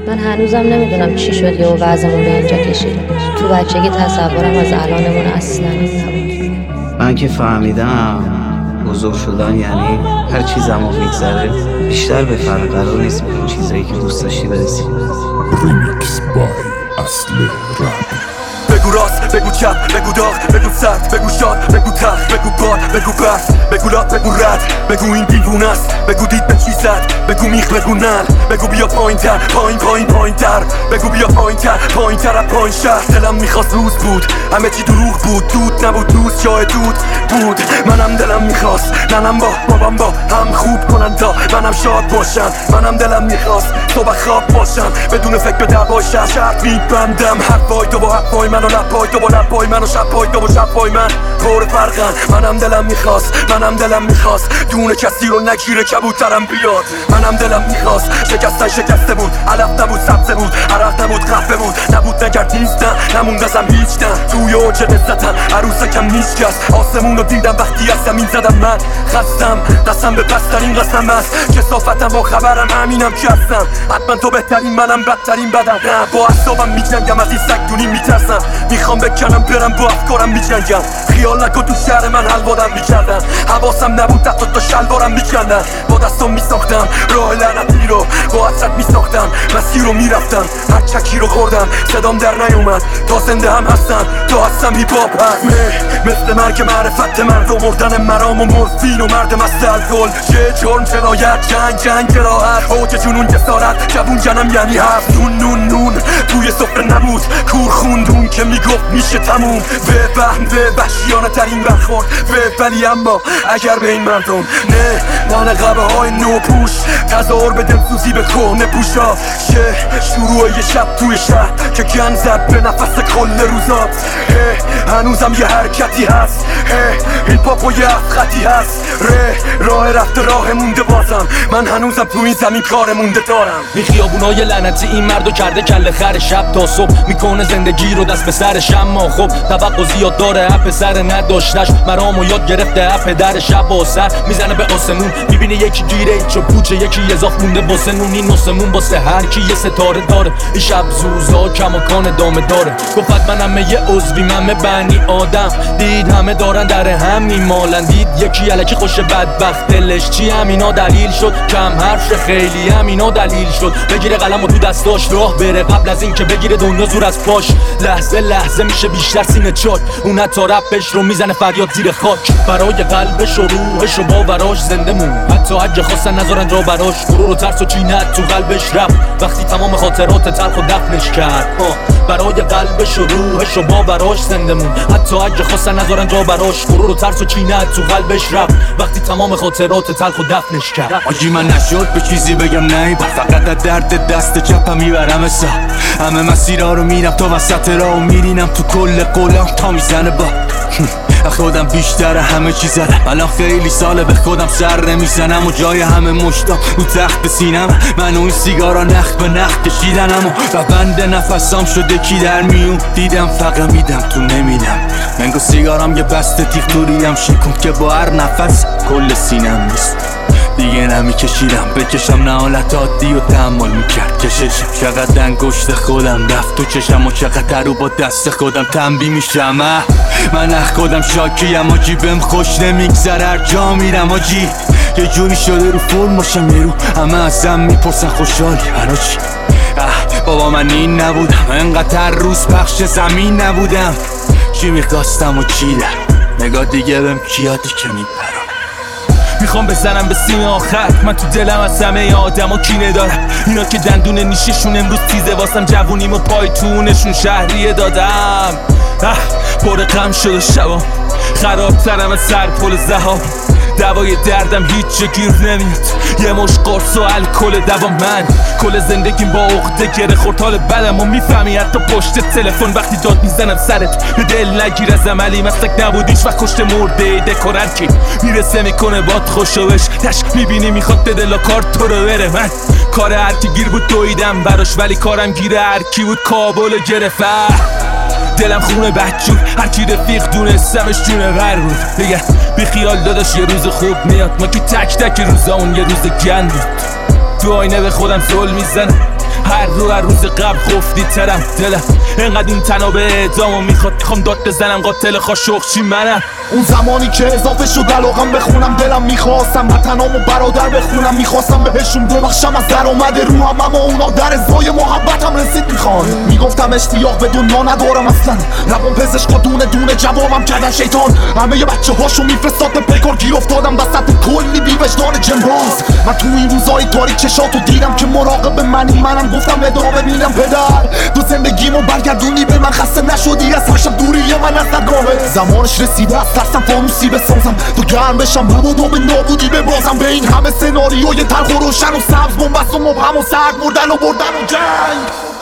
من هنوزم نمیدونم چی شد و وضعمون به اینجا کشید. تو بچگی تصورم از الانمون اصلا این نبود. من که فهمیدم بزرگ شدن یعنی هر چیزمو میگذره بیشتر به فرق قرار نیست به اون چیزایی که دوست داشتی برسی. ریمیکس بای اصل رپ. بگو راست، بگو چپ، بگو داغ، بگو سرد، بگو شاد، بگو تلخ، بگو باد، بگو برف، بگو لات، بگو رد، بگو این دیوونه است، بگو دید به چی زد، بگو میخ، بگو نل، بگو بیا پایین تر، پایین تر، بگو بیا پایین تر از پایین شهر. دلم میخواست روز بود، همه چی دروغ بود، دود نبود دوست جای دود بود. منم دلم میخواست ننم با بابام با هم خوب کنن تا منم شاد باشم. منم دلم میخواست صبح خواب باشم بدون فکر به دعوای شرط میبندم. حرفای تو با حرفای من و لبای تو با لبای من و شبای تو با شبای من پر فرقن. منم دلم میخواست دونه کسی رو نگیره کبوترم بیاد. منم دلم میخواست شکسته بود، علف نبود سبزه بود، عرق نبود قهوه بود، نبود نگرد نیست نه نموند ازم هیچ نه. توی اوج نزدن عروسکم نیست. آسمون رو دیدم وقتی از زمین زدم. من خستم دستم به پسترین قسم است کثافتم با خبرم همینم که هستم. حتما تو بهترین منم بدترین بدم. نه با اعصابم میجنگم از این سگدونی میترسم. میخوام بکنم برم با افکارم میجنگم. خیال نکن تو شهر من حلوادم میکردن. حواسم نبود حتی تا شلوارم میکندن. با دستم میساختم راه لعنتی رو، با حسرت میساختم مسیر رو میرفتم. هر چکی رو خوردم صدام در نیومد. تا زنده هم هستم تا هستم هیپ هاپ هست. مثل مرگ معرفت مرد و مردن مرام و مورفین و مرد مست الکل. چه جرم جنایت جنگ جراحت اوج جنون جسارت جوون جنم یعنی هفت نون توی سفره نبود کور خوندون که میگفت میشه تموم. به وحشیانه ترین برخورد ولی اما اگر به این مردم نه قبه های نو پوش تظاهر به دلسوزی به کهنه پوشا. شروع یه شب توی شهر که گن زد به نفس کل روزات. هنوزم یه حرکتی هست این پاپ و یه خطی هست. راه رفته راه مونده بازم. من هنوزم تو این زمین کار مونده دارم. این خیابونای لعنتی این مردو کرده کله خر. شب تا صبح میکنه زندگی رو دست به سرش. اما خب توقع زیاد داره اپ سر نداشتش. مرامو یاد گرفته اپ در شب و سر میزنه به آسمون. میبینه یکی گیره چو پوچه یکی اضاف مونده واسه نون. این نسمون واسه هر کی یه ستاره داره. این شب زوزا کماکان دامه داره. گفت منم یه عضوی من بنی آدم. دید همه دارن در هم میمالن. دید یکی الکی خوش بدبخت دلش چی همینا دلیل شد. کم حرف خیلی همینا دلیل شد. بگیره قلم و تو دستاش راه بره قبل از این که بگیره دنیا زور از پاش. لحظه میشه بیشتر سینه چاک. اون حتی رپش رو میزنه فریاد زیر خاک. برای قلبش و روحش و باوراش زنده مون. حتی اگه خواستن نذارن جا براش. غرور و ترس و چینت تو قلبش رفت وقتی تمام خاطرات تلخ و دفنش کرد. برای قلبش و روحش و باوراش زنده مون. حتی اگه خواستن نذارن جا براش. غرور و ترس و چینت تو قلبش رفت وقتی تمام خاطرات تلخ و دفنش کرد. آجی من نشد به چیزی بگم نه فقط از درد دست چپم میبرم حساب. همه مسیرها رو میرم تا وسط راه و میرینم تو کل قولم تا میزنه با خودم بیشتر همه چی زدم. الان خیلی ساله به خودم سر نمیزنم و جای همه مشتام رو تخت سینم. من و این سیگارا نخ به نخ کشیدنم و بند نفسام شده کی در میون. دیدم فقط میدم تو نمیدم. منگو سیگارم یه بسته تیغ توریم شکم که با هر نفس کل سینم نیست. دیگه نمیکشیدم بکشم نه حالت عادی و تحمل میکرد کششم. چقدر انگشت خودم رفت تو چشم و چقدر رو با دست خودم تنبیه میشم. من از خودم شاکیم آجی بهم خوش نمیگذره هر جا میرم آجی. یه جوری شده رو فرم باشم یه رو همه ازم میپرسن خوشحالی برا چی. بابا من این نبودم انقدر روز پخش زمین نبودم. چی میخواستم و چی در نگاه دیگه بهم کیاتی که میپرم. میخوام بزنم به سیم آخر. من تو دلم از همه آدم ها کینه دارم. اینا که دندون نیششون امروز تیزه واسم جوونیم و پایتونشون شهریه دادم. پر غم شده شبام خرابترم از سر پل زهاب. دوای دردم هیچ جا گیر نمیاد. یه مش قرص و الکل دوا. من کل زندگیم با عقده گره خورد. حال بدم و میفهمی حتی پشت تلفن وقتی داد میزنم سرت. به دل نگیر از عملی مسلک نبود هیچ وقت کشته مرده دکورن کی میرسه میکنه باد خوشوش. تش میبینی میخواد دلا کارت تو رو بره. من کار هرکی گیر بود دویدم براش ولی کارم گیره هرکی بود کابل گرفت. دلم خونه بدجور هرکی رفیق دونستمش جونه ور بود. بگه بی خیال داداش یه روز خوب میاد. ما که تک تک روزا اون یه روز گند بود. تو آینه به خودم زل میزنم هر روز قبل خفتی ترم دلم انقدر این تنها به اعدامو میخوام داد بزنم قاتل خاشخچی منم. اون زمانی که اضافه شد علاقم بخونم دلم میخواستم وطنامو برادر بخونم میخواستم بهشون ببخشم از در اومده روحم اما اونا در ازای محبتم رسید میخوان میگفتم اشتیاق به دنیا ندارم اصلا روان پزشکا دونه دونه جوابم کردن شیطان همه بچه هاشو میفرستاد به پیکار گیر افتادم وسط کلی بی وجدان جنباز من تو این روزای تاریک چشاتو دیدم که مراقب منم گفتم ادامه میدم پدر تو زندگیمو برگردونی به من خسته نشدی از هر شب دوری من از نگاهت زمانش رسیده از ترسم فانوسی بسازم تو گرم بشم مبادا به نابودی ببازم به این همه سناریوی تلخ و روشن و سبز بنبست و مبهم و سرد مردن و بردن و جنگ